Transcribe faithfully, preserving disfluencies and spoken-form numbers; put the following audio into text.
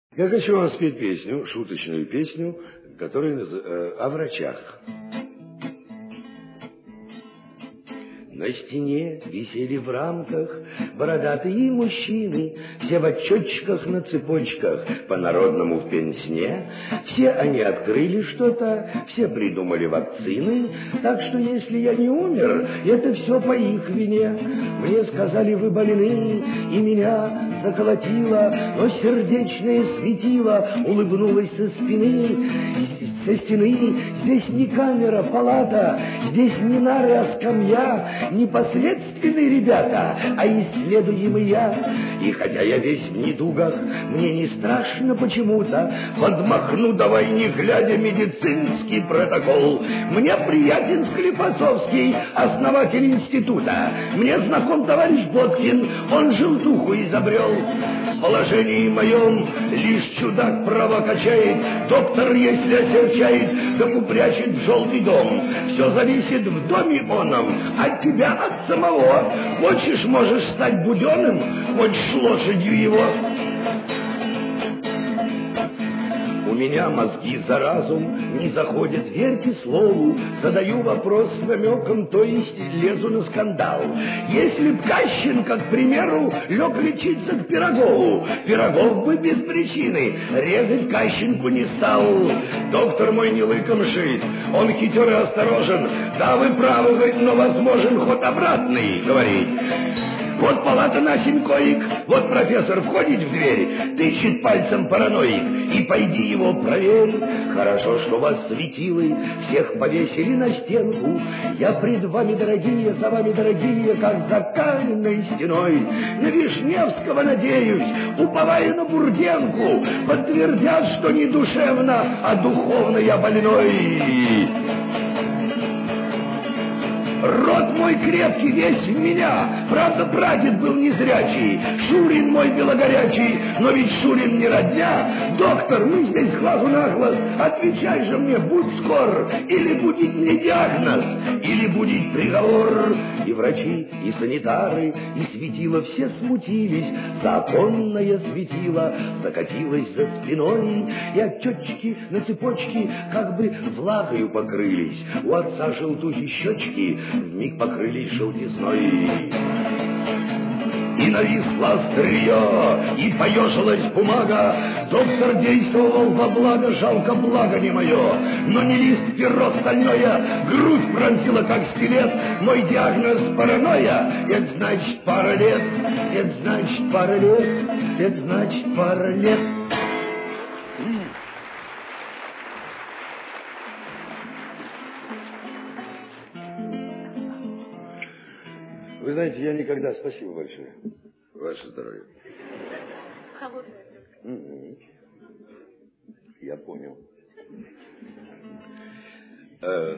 Я хочу вам спеть песню, шуточную песню, которая э, о врачах. На стене висели в рамках бородатые мужчины, все в отчетчиках на цепочках, по-народному в пенсне. Все они открыли что-то, все придумали вакцины, так что если я не умер, это все по их вине. Мне сказали, вы больны, и меня заколотило, но сердечное светило улыбнулось со спины, со стены. Здесь не камера, палата, здесь не нары, а скамья. Непосредственные ребята, а исследуемый я. И хотя я весь в недугах, мне не страшно почему-то. Подмахну, давай не глядя, медицинский протокол. Мне приятен Склифосовский, основатель института. Мне знаком товарищ Боткин, он желтуху изобрел. В положении моем лишь чудак право качает. Доктор, если осерчает, так упрячет в желтый дом. Все зависит в доме оном от тебя, от самого. Хочешь, можешь стать Буденным, хочешь лошадью его. У меня мозги за разум не заходят, верьте слову. Задаю вопрос с намеком, то есть лезу на скандал. Если б Кащенко, к примеру, лег лечиться к Пирогову, Пирогов бы без причины резать Кащенку не стал. Доктор мой не лыком шит, он хитер и осторожен. Да, вы правы, говорит, но возможен ход обратный, говорит. Вот палата на семь коек, вот профессор входит в дверь, тычет пальцем параноик, и пойди его проверь. Хорошо, что вас светилы всех повесили на стенку. Я пред вами, дорогие, за вами, дорогие, как за каменной стеной. На Вишневского надеюсь, уповая на Бурденку, подтвердят, что не душевно, а духовно я больной. Род мой крепкий, весь в меня. Правда, прадед был незрячий, Шурин мой белогорячий, но ведь Шурин не родня. Доктор, мы здесь глазу на глаз. Отвечай же мне, будь скор, или будет мне диагноз, или будет приговор. И врачи, и санитары, и светило все смутились. Законное светило закатилось за спиной, и отчетчики на цепочке как бы влагою покрылись. У отца желтухи щечки вмиг покрылись желтизной. И нависло острие, и поежилась бумага. Доктор действовал во благо, жалко благо не мое. Но не лист перо стальное, грудь пронзила как скелет. Мой диагноз паранойя, это значит пара лет, это значит пара лет, это значит пара лет. Вы знаете, я никогда... Спасибо большое. Ваше здоровье. Холодная. Угу. Я понял. Э,